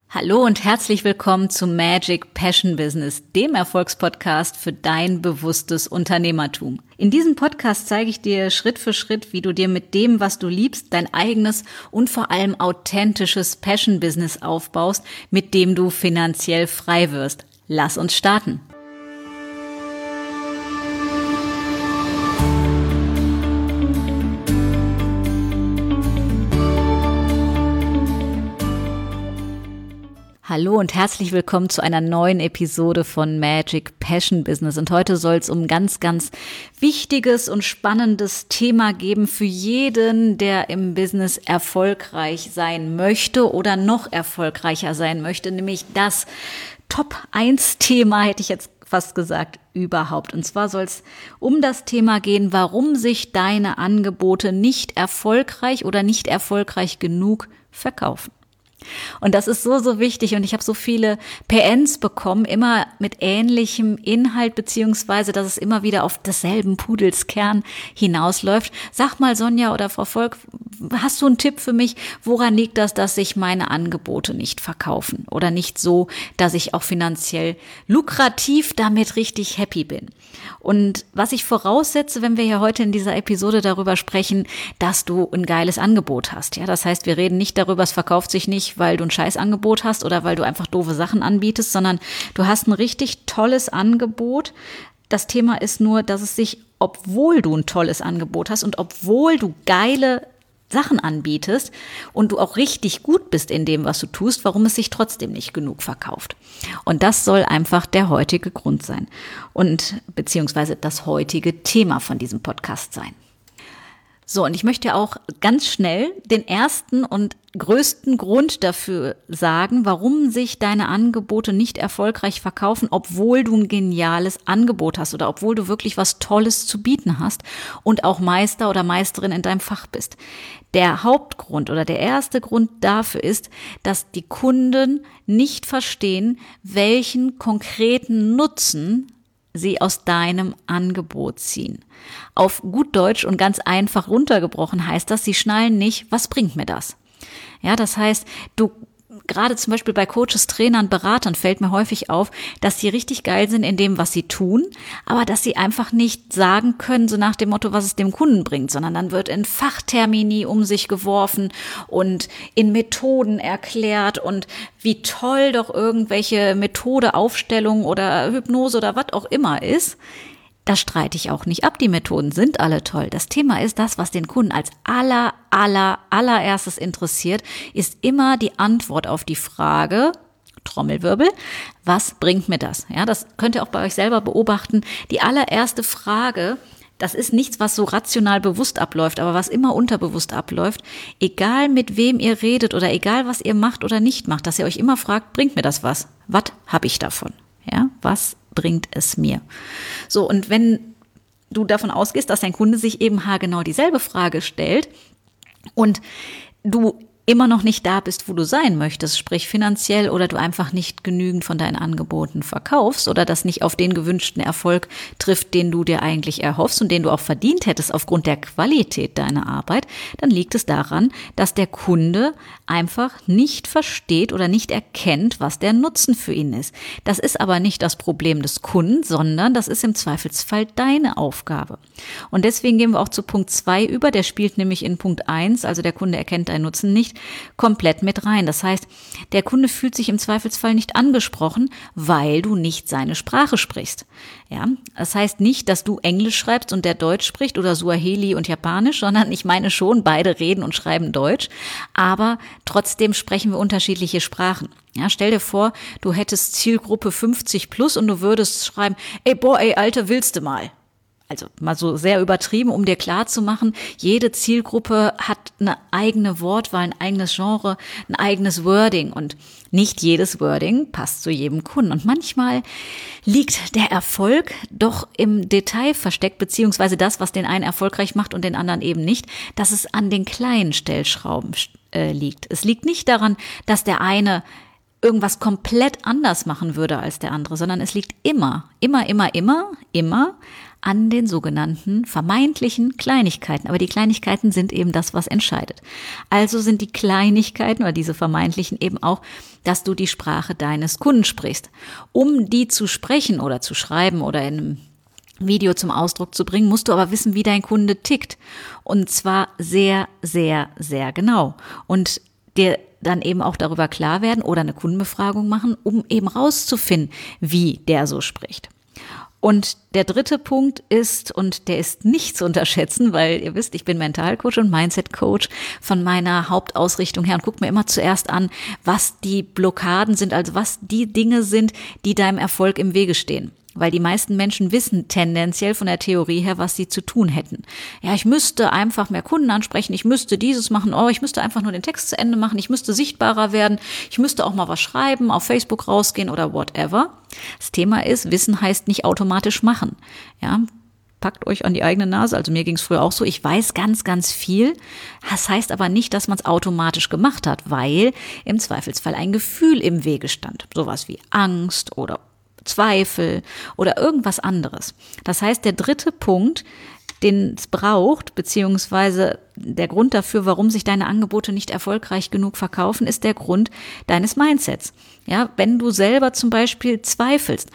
Hallo und herzlich willkommen zu Magic Passion Business, dem Erfolgspodcast für dein bewusstes Unternehmertum. In diesem Podcast zeige ich dir Schritt für Schritt, wie du dir mit dem, was du liebst, dein eigenes und vor allem authentisches Passion Business aufbaust, mit dem du finanziell frei wirst. Lass uns starten. Hallo und herzlich willkommen zu einer neuen Episode von Magic Passion Business. Und heute soll es um ein ganz, ganz wichtiges und spannendes Thema geben für jeden, der im Business erfolgreich sein möchte oder noch erfolgreicher sein möchte, nämlich das Top-1-Thema, hätte ich jetzt fast gesagt, überhaupt. Und zwar soll es um das Thema gehen, warum sich deine Angebote nicht erfolgreich oder nicht erfolgreich genug verkaufen. Und das ist so wichtig und ich habe so viele PNs bekommen, immer mit ähnlichem Inhalt, beziehungsweise, dass es immer wieder auf desselben Pudelskern hinausläuft. Sag mal, Sonja oder Frau Volk, hast du einen Tipp für mich? Woran liegt das, dass sich meine Angebote nicht verkaufen oder nicht so, dass ich auch finanziell lukrativ damit richtig happy bin? Und was ich voraussetze, wenn wir hier heute in dieser Episode darüber sprechen, dass du ein geiles Angebot hast. Ja, das heißt, wir reden nicht darüber, es verkauft sich nicht, weil du ein Scheißangebot hast oder weil du einfach doofe Sachen anbietest, sondern du hast ein richtig tolles Angebot. Das Thema ist nur, dass es sich, obwohl du ein tolles Angebot hast und obwohl du geile Sachen anbietest und du auch richtig gut bist in dem, was du tust, warum es sich trotzdem nicht genug verkauft. Und das soll einfach der heutige Grund sein und beziehungsweise das heutige Thema von diesem Podcast sein. So, und ich möchte auch ganz schnell den ersten und größten Grund dafür sagen, warum sich deine Angebote nicht erfolgreich verkaufen, obwohl du ein geniales Angebot hast oder obwohl du wirklich was Tolles zu bieten hast und auch Meister oder Meisterin in deinem Fach bist. Der Hauptgrund oder der erste Grund dafür ist, dass die Kunden nicht verstehen, welchen konkreten Nutzen sie aus deinem Angebot ziehen. Auf gut Deutsch und ganz einfach runtergebrochen heißt das, sie schnallen nicht, was bringt mir das? Ja, das heißt, gerade zum Beispiel bei Coaches, Trainern, Beratern fällt mir häufig auf, dass sie richtig geil sind in dem, was sie tun, aber dass sie einfach nicht sagen können, so nach dem Motto, was es dem Kunden bringt, sondern dann wird in Fachtermini um sich geworfen und in Methoden erklärt und wie toll doch irgendwelche Methode, Aufstellung oder Hypnose oder was auch immer ist. Das streite ich auch nicht ab. Die Methoden sind alle toll. Das Thema ist, das, was den Kunden als allererstes interessiert, ist immer die Antwort auf die Frage, Trommelwirbel, was bringt mir das? Ja, das könnt ihr auch bei euch selber beobachten. Die allererste Frage, das ist nichts, was so rational bewusst abläuft, aber was immer unterbewusst abläuft, egal mit wem ihr redet oder egal, was ihr macht oder nicht macht, dass ihr euch immer fragt, bringt mir das was? Was habe ich davon? Ja, was bringt es mir? So, und wenn du davon ausgehst, dass dein Kunde sich eben haargenau dieselbe Frage stellt und du immer noch nicht da bist, wo du sein möchtest, sprich finanziell, oder du einfach nicht genügend von deinen Angeboten verkaufst oder das nicht auf den gewünschten Erfolg trifft, den du dir eigentlich erhoffst und den du auch verdient hättest aufgrund der Qualität deiner Arbeit, dann liegt es daran, dass der Kunde einfach nicht versteht oder nicht erkennt, was der Nutzen für ihn ist. Das ist aber nicht das Problem des Kunden, sondern das ist im Zweifelsfall deine Aufgabe. Und deswegen gehen wir auch zu Punkt 2 über, der spielt nämlich in Punkt 1, also der Kunde erkennt deinen Nutzen nicht, komplett mit rein. Das heißt, der Kunde fühlt sich im Zweifelsfall nicht angesprochen, weil du nicht seine Sprache sprichst. Ja, das heißt nicht, dass du Englisch schreibst und der Deutsch spricht oder Suaheli und Japanisch, sondern ich meine schon, beide reden und schreiben Deutsch, aber trotzdem sprechen wir unterschiedliche Sprachen. Ja, stell dir vor, du hättest Zielgruppe 50 plus und du würdest schreiben, ey, Alter, willst du mal? Also mal so sehr übertrieben, um dir klarzumachen, jede Zielgruppe hat eine eigene Wortwahl, ein eigenes Genre, ein eigenes Wording und nicht jedes Wording passt zu jedem Kunden. Und manchmal liegt der Erfolg doch im Detail versteckt, beziehungsweise das, was den einen erfolgreich macht und den anderen eben nicht, dass es an den kleinen Stellschrauben liegt. Es liegt nicht daran, dass der eine irgendwas komplett anders machen würde als der andere, sondern es liegt immer an den sogenannten vermeintlichen Kleinigkeiten. Aber die Kleinigkeiten sind eben das, was entscheidet. Also sind die Kleinigkeiten oder diese vermeintlichen eben auch, dass du die Sprache deines Kunden sprichst. Um die zu sprechen oder zu schreiben oder in einem Video zum Ausdruck zu bringen, musst du aber wissen, wie dein Kunde tickt. Und zwar sehr, sehr, sehr genau. Und dir dann eben auch darüber klar werden oder eine Kundenbefragung machen, um eben rauszufinden, wie der so spricht. Und der dritte Punkt ist, und der ist nicht zu unterschätzen, weil ihr wisst, ich bin Mentalcoach und Mindset-Coach von meiner Hauptausrichtung her und gucke mir immer zuerst an, was die Blockaden sind, also was die Dinge sind, die deinem Erfolg im Wege stehen. Weil die meisten Menschen wissen tendenziell von der Theorie her, was sie zu tun hätten. Ja, ich müsste einfach mehr Kunden ansprechen, ich müsste dieses machen, ich müsste einfach nur den Text zu Ende machen, ich müsste sichtbarer werden, ich müsste auch mal was schreiben, auf Facebook rausgehen oder whatever. Das Thema ist, Wissen heißt nicht automatisch machen. Ja, packt euch an die eigene Nase, also mir ging es früher auch so, ich weiß ganz, ganz viel. Das heißt aber nicht, dass man es automatisch gemacht hat, weil im Zweifelsfall ein Gefühl im Wege stand. Sowas wie Angst oder Zweifel oder irgendwas anderes. Das heißt, der dritte Punkt, den es braucht, beziehungsweise der Grund dafür, warum sich deine Angebote nicht erfolgreich genug verkaufen, ist der Grund deines Mindsets. Ja, wenn du selber zum Beispiel zweifelst,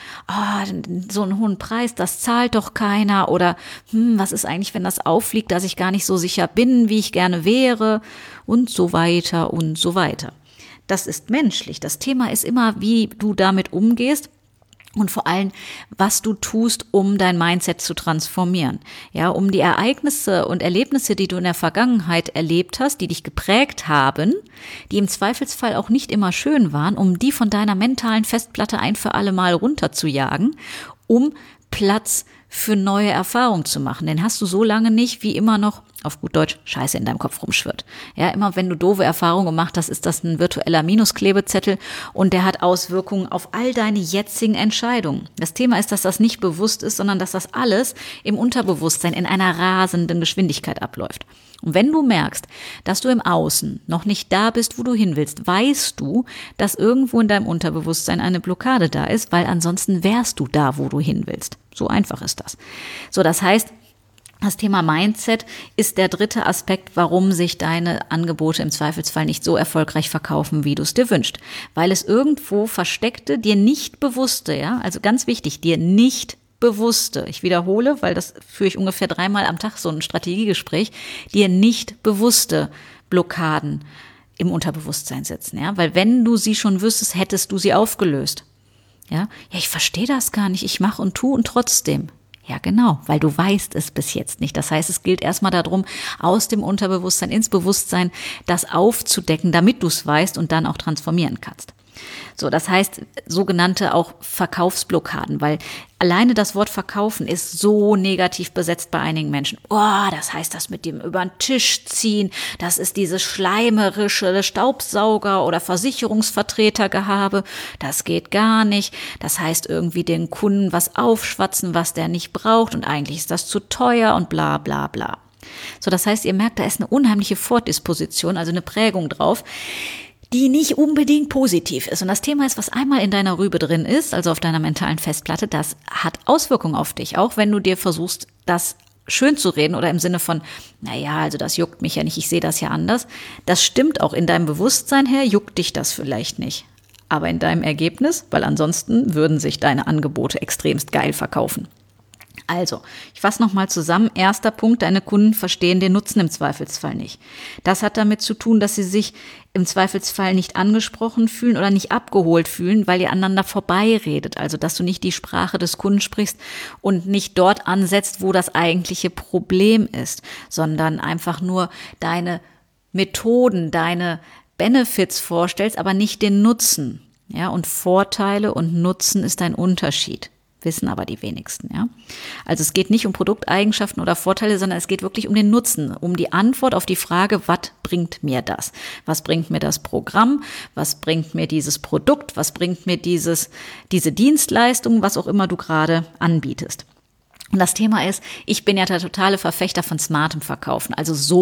so einen hohen Preis, das zahlt doch keiner, oder was ist eigentlich, wenn das auffliegt, dass ich gar nicht so sicher bin, wie ich gerne wäre, und so weiter und so weiter. Das ist menschlich. Das Thema ist immer, wie du damit umgehst. Und vor allem, was du tust, um dein Mindset zu transformieren. Ja, um die Ereignisse und Erlebnisse, die du in der Vergangenheit erlebt hast, die dich geprägt haben, die im Zweifelsfall auch nicht immer schön waren, um die von deiner mentalen Festplatte ein für alle Mal runterzujagen, um Platz für neue Erfahrungen zu machen. Den hast du so lange nicht, wie immer noch, auf gut Deutsch, Scheiße in deinem Kopf rumschwirrt. Ja, immer wenn du doofe Erfahrungen gemacht hast, ist das ein virtueller Minusklebezettel und der hat Auswirkungen auf all deine jetzigen Entscheidungen. Das Thema ist, dass das nicht bewusst ist, sondern dass das alles im Unterbewusstsein in einer rasenden Geschwindigkeit abläuft. Und wenn du merkst, dass du im Außen noch nicht da bist, wo du hin willst, weißt du, dass irgendwo in deinem Unterbewusstsein eine Blockade da ist, weil ansonsten wärst du da, wo du hin willst. So einfach ist das. So, das heißt, das Thema Mindset ist der dritte Aspekt, warum sich deine Angebote im Zweifelsfall nicht so erfolgreich verkaufen, wie du es dir wünschst. Weil es irgendwo versteckte, dir nicht bewusste, ja, also ganz wichtig, dir nicht bewusste, ich wiederhole, weil das führe ich ungefähr 3-mal am Tag, so ein Strategiegespräch, dir nicht bewusste Blockaden im Unterbewusstsein sitzen, ja, weil wenn du sie schon wüsstest, hättest du sie aufgelöst. Ja, ich verstehe das gar nicht, ich mache und tue und trotzdem. Ja, genau, weil du weißt es bis jetzt nicht. Das heißt, es gilt erstmal darum, aus dem Unterbewusstsein ins Bewusstsein das aufzudecken, damit du es weißt und dann auch transformieren kannst. So, das heißt, sogenannte auch Verkaufsblockaden, weil alleine das Wort verkaufen ist so negativ besetzt bei einigen Menschen. Das heißt, das mit dem über den Tisch ziehen, das ist dieses schleimerische Staubsauger- oder Versicherungsvertretergehabe, das geht gar nicht. Das heißt, irgendwie den Kunden was aufschwatzen, was der nicht braucht und eigentlich ist das zu teuer und bla bla bla. So, das heißt, ihr merkt, da ist eine unheimliche Vordisposition, also eine Prägung drauf, die nicht unbedingt positiv ist. Und das Thema ist, was einmal in deiner Rübe drin ist, also auf deiner mentalen Festplatte, das hat Auswirkungen auf dich, auch wenn du dir versuchst, das schön zu reden oder im Sinne von, also das juckt mich ja nicht, ich sehe das ja anders. Das stimmt auch in deinem Bewusstsein her, juckt dich das vielleicht nicht. Aber in deinem Ergebnis, weil ansonsten würden sich deine Angebote extremst geil verkaufen. Also, ich fasse nochmal zusammen. Erster Punkt, deine Kunden verstehen den Nutzen im Zweifelsfall nicht. Das hat damit zu tun, dass sie sich im Zweifelsfall nicht angesprochen fühlen oder nicht abgeholt fühlen, weil ihr aneinander vorbeiredet. Also, dass du nicht die Sprache des Kunden sprichst und nicht dort ansetzt, wo das eigentliche Problem ist, sondern einfach nur deine Methoden, deine Benefits vorstellst, aber nicht den Nutzen. Ja, und Vorteile und Nutzen ist ein Unterschied. Wissen aber die wenigsten, ja. Also es geht nicht um Produkteigenschaften oder Vorteile, sondern es geht wirklich um den Nutzen, um die Antwort auf die Frage, was bringt mir das? Was bringt mir das Programm? Was bringt mir dieses Produkt? Was bringt mir diese Dienstleistung, was auch immer du gerade anbietest? Und das Thema ist, ich bin ja der totale Verfechter von smartem Verkaufen, also Sog.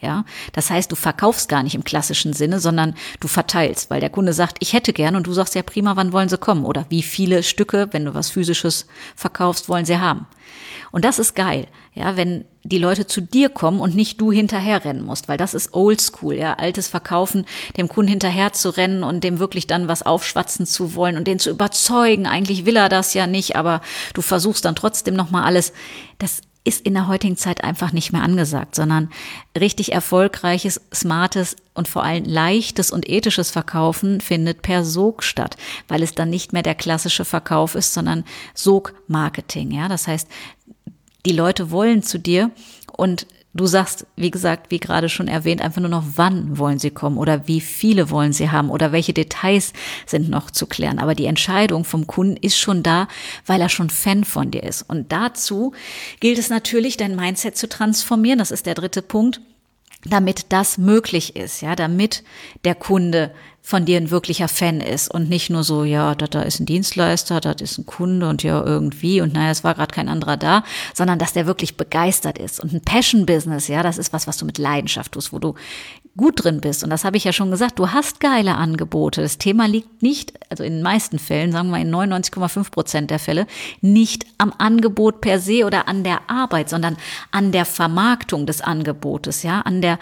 Ja, das heißt, du verkaufst gar nicht im klassischen Sinne, sondern du verteilst, weil der Kunde sagt, ich hätte gern und du sagst, ja prima, wann wollen sie kommen? Oder wie viele Stücke, wenn du was Physisches verkaufst, wollen sie haben? Und das ist geil, ja, wenn die Leute zu dir kommen und nicht du hinterher rennen musst, weil das ist oldschool, ja, altes Verkaufen, dem Kunden hinterher zu rennen und dem wirklich dann was aufschwatzen zu wollen und den zu überzeugen. Eigentlich will er das ja nicht, aber du versuchst dann trotzdem nochmal alles. Das ist in der heutigen Zeit einfach nicht mehr angesagt, sondern richtig erfolgreiches, smartes und vor allem leichtes und ethisches Verkaufen findet per Sog statt, weil es dann nicht mehr der klassische Verkauf ist, sondern Sog-Marketing. Ja, das heißt, die Leute wollen zu dir und du sagst, wie gesagt, wie gerade schon erwähnt, einfach nur noch, wann wollen sie kommen oder wie viele wollen sie haben oder welche Details sind noch zu klären. Aber die Entscheidung vom Kunden ist schon da, weil er schon Fan von dir ist. Und dazu gilt es natürlich, dein Mindset zu transformieren. Das ist der dritte Punkt, damit das möglich ist, ja, damit der Kunde von dir ein wirklicher Fan ist und nicht nur so, ja, da ist ein Dienstleister, das ist ein Kunde und ja, irgendwie und naja, es war gerade kein anderer da, sondern dass der wirklich begeistert ist. Und ein Passion-Business, ja, das ist was du mit Leidenschaft tust, wo du gut drin bist. Und das habe ich ja schon gesagt, du hast geile Angebote. Das Thema liegt nicht, also in den meisten Fällen, sagen wir mal in 99,5% der Fälle, nicht am Angebot per se oder an der Arbeit, sondern an der Vermarktung des Angebotes, ja, an der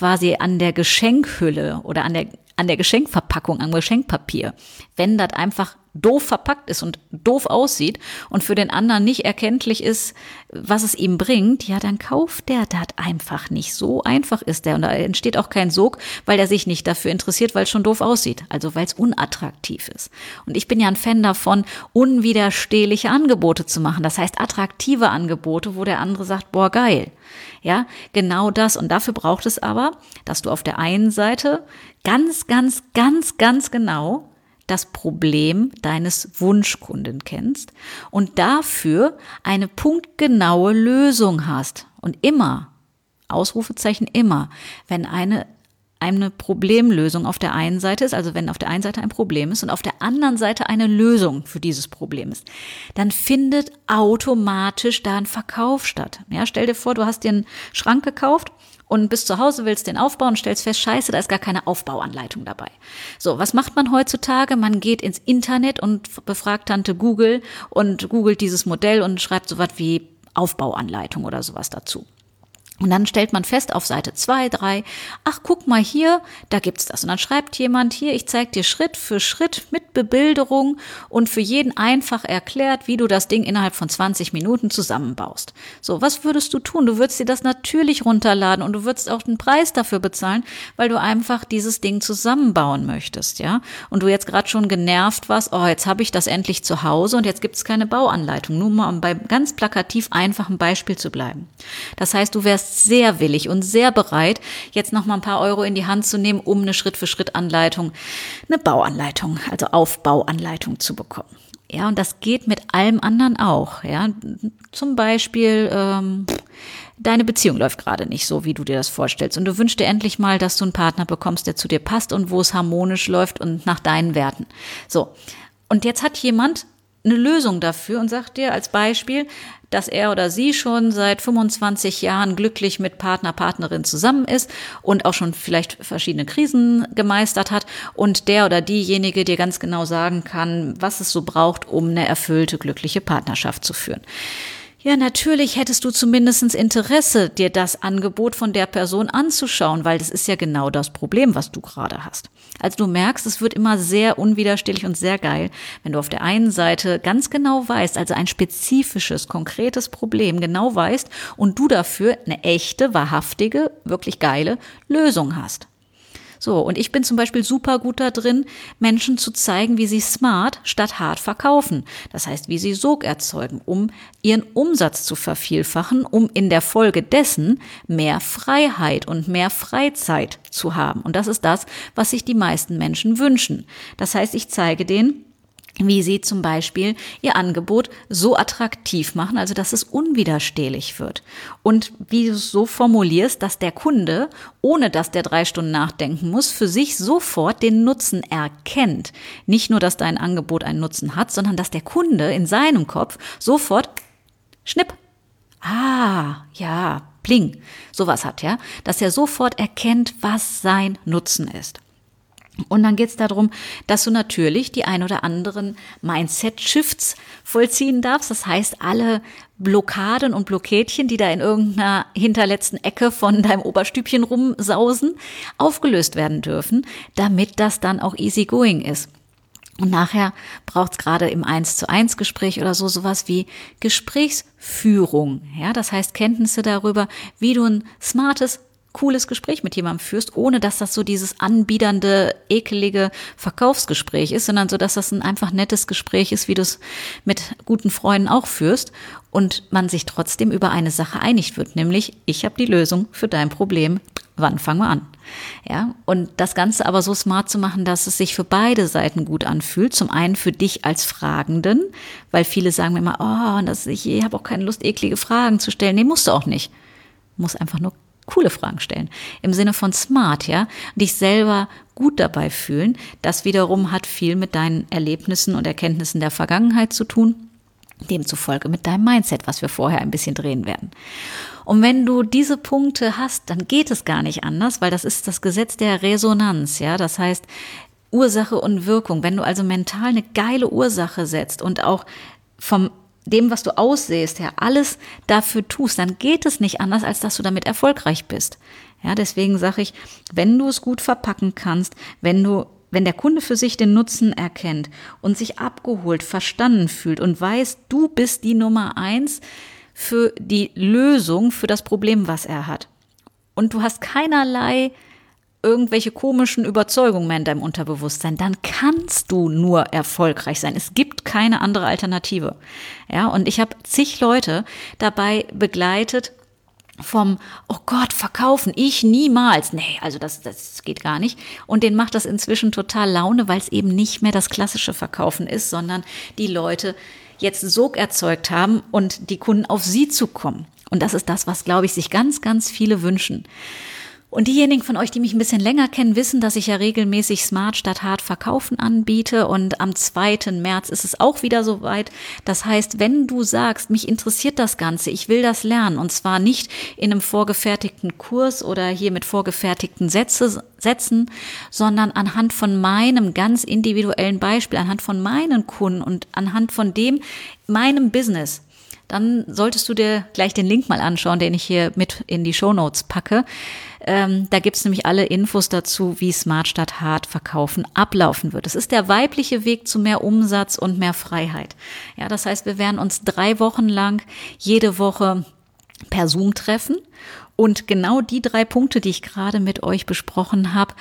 Geschenkhülle oder an der Geschenkverpackung, am Geschenkpapier. Wenn das einfach doof verpackt ist und doof aussieht und für den anderen nicht erkenntlich ist, was es ihm bringt, ja, dann kauft der das einfach nicht. So einfach ist der. Und da entsteht auch kein Sog, weil der sich nicht dafür interessiert, weil es schon doof aussieht. Also weil es unattraktiv ist. Und ich bin ja ein Fan davon, unwiderstehliche Angebote zu machen. Das heißt attraktive Angebote, wo der andere sagt, boah, geil. Ja, genau das. Und dafür braucht es aber, dass du auf der einen Seite ganz genau das Problem deines Wunschkunden kennst und dafür eine punktgenaue Lösung hast. Und immer, Ausrufezeichen immer, wenn eine Problemlösung auf der einen Seite ist, also wenn auf der einen Seite ein Problem ist und auf der anderen Seite eine Lösung für dieses Problem ist, dann findet automatisch da ein Verkauf statt. Ja, stell dir vor, du hast dir einen Schrank gekauft und bist zu Hause, willst den aufbauen und stellst fest, scheiße, da ist gar keine Aufbauanleitung dabei. So, was macht man heutzutage? Man geht ins Internet und befragt Tante Google und googelt dieses Modell und schreibt sowas wie Aufbauanleitung oder sowas dazu. Und dann stellt man fest auf Seite 2, 3, ach, guck mal hier, da gibt's das. Und dann schreibt jemand hier, ich zeige dir Schritt für Schritt mit Bebilderung und für jeden einfach erklärt, wie du das Ding innerhalb von 20 Minuten zusammenbaust. So, was würdest du tun? Du würdest dir das natürlich runterladen und du würdest auch den Preis dafür bezahlen, weil du einfach dieses Ding zusammenbauen möchtest, ja? Und du jetzt gerade schon genervt warst, oh, jetzt habe ich das endlich zu Hause und jetzt gibt's keine Bauanleitung. Nur mal, um bei ganz plakativ einfachem Beispiel zu bleiben. Das heißt, du wärst sehr willig und sehr bereit, jetzt noch mal ein paar Euro in die Hand zu nehmen, um eine Schritt-für-Schritt-Anleitung, eine Bauanleitung, also Aufbauanleitung zu bekommen. Ja, und das geht mit allem anderen auch. Ja, zum Beispiel, deine Beziehung läuft gerade nicht so, wie du dir das vorstellst. Und du wünschst dir endlich mal, dass du einen Partner bekommst, der zu dir passt und wo es harmonisch läuft und nach deinen Werten. So. Und jetzt hat jemand eine Lösung dafür und sagt dir als Beispiel, dass er oder sie schon seit 25 Jahren glücklich mit Partner, Partnerin zusammen ist und auch schon vielleicht verschiedene Krisen gemeistert hat und der oder diejenige dir ganz genau sagen kann, was es so braucht, um eine erfüllte, glückliche Partnerschaft zu führen. Ja, natürlich hättest du zumindest Interesse, dir das Angebot von der Person anzuschauen, weil das ist ja genau das Problem, was du gerade hast. Also du merkst, es wird immer sehr unwiderstehlich und sehr geil, wenn du auf der einen Seite ganz genau weißt, also ein spezifisches, konkretes Problem genau weißt und du dafür eine echte, wahrhaftige, wirklich geile Lösung hast. So, und ich bin zum Beispiel super gut da drin, Menschen zu zeigen, wie sie smart statt hart verkaufen. Das heißt, wie sie Sog erzeugen, um ihren Umsatz zu vervielfachen, um in der Folge dessen mehr Freiheit und mehr Freizeit zu haben. Und das ist das, was sich die meisten Menschen wünschen. Das heißt, ich zeige denen, wie sie zum Beispiel ihr Angebot so attraktiv machen, also dass es unwiderstehlich wird. Und wie du es so formulierst, dass der Kunde, ohne dass der 3 Stunden nachdenken muss, für sich sofort den Nutzen erkennt. Nicht nur, dass dein Angebot einen Nutzen hat, sondern dass der Kunde in seinem Kopf sofort, schnipp, ja, Pling, sowas hat, ja, dass er sofort erkennt, was sein Nutzen ist. Und dann geht es darum, dass du natürlich die ein oder anderen Mindset-Shifts vollziehen darfst. Das heißt, alle Blockaden und Blockädchen, die da in irgendeiner hinterletzten Ecke von deinem Oberstübchen rumsausen, aufgelöst werden dürfen, damit das dann auch easy going ist. Und nachher braucht es gerade im 1:1 Gespräch oder so sowas wie Gesprächsführung. Ja, das heißt Kenntnisse darüber, wie du ein smartes, cooles Gespräch mit jemandem führst, ohne dass das so dieses anbiedernde, ekelige Verkaufsgespräch ist, sondern so, dass das ein einfach nettes Gespräch ist, wie du es mit guten Freunden auch führst und man sich trotzdem über eine Sache einig wird, nämlich ich habe die Lösung für dein Problem. Wann fangen wir an? Ja, und das Ganze aber so smart zu machen, dass es sich für beide Seiten gut anfühlt. Zum einen für dich als Fragenden, weil viele sagen mir immer, ich habe auch keine Lust, eklige Fragen zu stellen. Nee, musst du auch nicht. Du musst einfach nur coole Fragen stellen. Im Sinne von smart, ja. Dich selber gut dabei fühlen. Das wiederum hat viel mit deinen Erlebnissen und Erkenntnissen der Vergangenheit zu tun. Demzufolge mit deinem Mindset, was wir vorher ein bisschen drehen werden. Und wenn du diese Punkte hast, dann geht es gar nicht anders, weil das ist das Gesetz der Resonanz, ja. Das heißt, Ursache und Wirkung. Wenn du also mental eine geile Ursache setzt und auch vom dem, was du aussehst, ja, alles dafür tust, dann geht es nicht anders, als dass du damit erfolgreich bist. Ja, deswegen sage ich, wenn du es gut verpacken kannst, wenn der Kunde für sich den Nutzen erkennt und sich abgeholt, verstanden fühlt und weiß, du bist die Nummer 1 für die Lösung für das Problem, was er hat. Und du hast keinerlei irgendwelche komischen Überzeugungen mehr in deinem Unterbewusstsein, dann kannst du nur erfolgreich sein. Es gibt keine andere Alternative. Ja, und ich habe zig Leute dabei begleitet vom, oh Gott, verkaufen, ich niemals. Nee, also das geht gar nicht. Und denen macht das inzwischen total Laune, weil es eben nicht mehr das klassische Verkaufen ist, sondern die Leute jetzt Sog erzeugt haben und die Kunden auf sie zukommen. Und das ist das, was, glaube ich, sich ganz, ganz viele wünschen. Und diejenigen von euch, die mich ein bisschen länger kennen, wissen, dass ich ja regelmäßig Smart statt Hart verkaufen anbiete. Und am 2. März ist es auch wieder soweit. Das heißt, wenn du sagst, mich interessiert das Ganze, ich will das lernen, und zwar nicht in einem vorgefertigten Kurs oder hier mit vorgefertigten Sätzen, sondern anhand von meinem ganz individuellen Beispiel, anhand von meinen Kunden und anhand von meinem Business, dann solltest du dir gleich den Link mal anschauen, den ich hier mit in die Shownotes packe. Da gibt's nämlich alle Infos dazu, wie Smart statt Hart verkaufen ablaufen wird. Es ist der weibliche Weg zu mehr Umsatz und mehr Freiheit. Ja, das heißt, wir werden uns 3 Wochen lang jede Woche per Zoom treffen und genau die 3 Punkte, die ich gerade mit euch besprochen habe,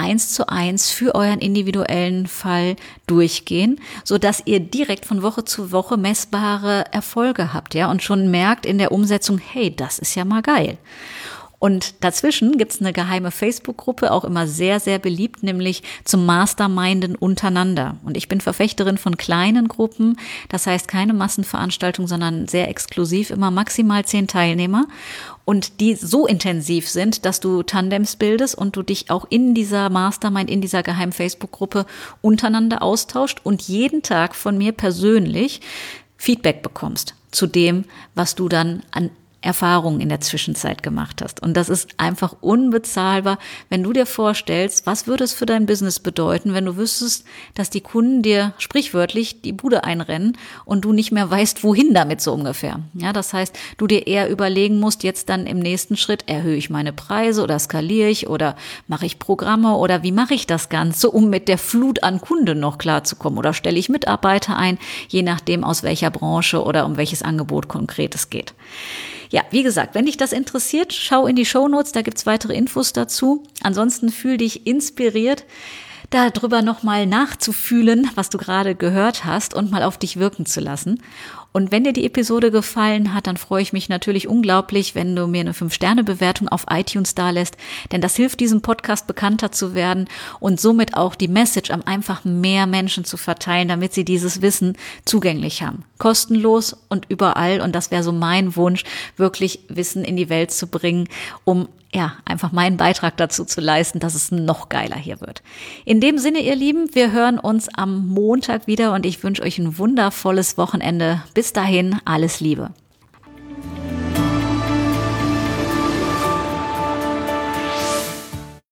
1:1 für euren individuellen Fall durchgehen, sodass ihr direkt von Woche zu Woche messbare Erfolge habt, ja, und schon merkt in der Umsetzung, hey, das ist ja mal geil. Und dazwischen gibt's eine geheime Facebook-Gruppe, auch immer sehr, sehr beliebt, nämlich zum Masterminden untereinander. Und ich bin Verfechterin von kleinen Gruppen, das heißt keine Massenveranstaltung, sondern sehr exklusiv, immer maximal 10 Teilnehmer. Und die so intensiv sind, dass du Tandems bildest und du dich auch in dieser Mastermind, in dieser geheimen Facebook-Gruppe untereinander austauscht und jeden Tag von mir persönlich Feedback bekommst zu dem, was du dann an Erfahrungen in der Zwischenzeit gemacht hast. Und das ist einfach unbezahlbar, wenn du dir vorstellst, was würde es für dein Business bedeuten, wenn du wüsstest, dass die Kunden dir sprichwörtlich die Bude einrennen und du nicht mehr weißt, wohin damit so ungefähr. Ja, das heißt, du dir eher überlegen musst, jetzt dann im nächsten Schritt, erhöhe ich meine Preise oder skaliere ich oder mache ich Programme oder wie mache ich das Ganze, um mit der Flut an Kunden noch klarzukommen, oder stelle ich Mitarbeiter ein, je nachdem aus welcher Branche oder um welches Angebot konkret es geht. Ja, wie gesagt, wenn dich das interessiert, schau in die Shownotes, da gibt's weitere Infos dazu. Ansonsten fühl dich inspiriert, darüber nochmal nachzufühlen, was du gerade gehört hast und mal auf dich wirken zu lassen. Und wenn dir die Episode gefallen hat, dann freue ich mich natürlich unglaublich, wenn du mir eine 5-Sterne-Bewertung auf iTunes dalässt, denn das hilft diesem Podcast bekannter zu werden und somit auch die Message an einfach mehr Menschen zu verteilen, damit sie dieses Wissen zugänglich haben. Kostenlos und überall, und das wäre so mein Wunsch, wirklich Wissen in die Welt zu bringen, um einfach meinen Beitrag dazu zu leisten, dass es noch geiler hier wird. In dem Sinne, ihr Lieben, wir hören uns am Montag wieder und ich wünsche euch ein wundervolles Wochenende. Bis dahin, alles Liebe.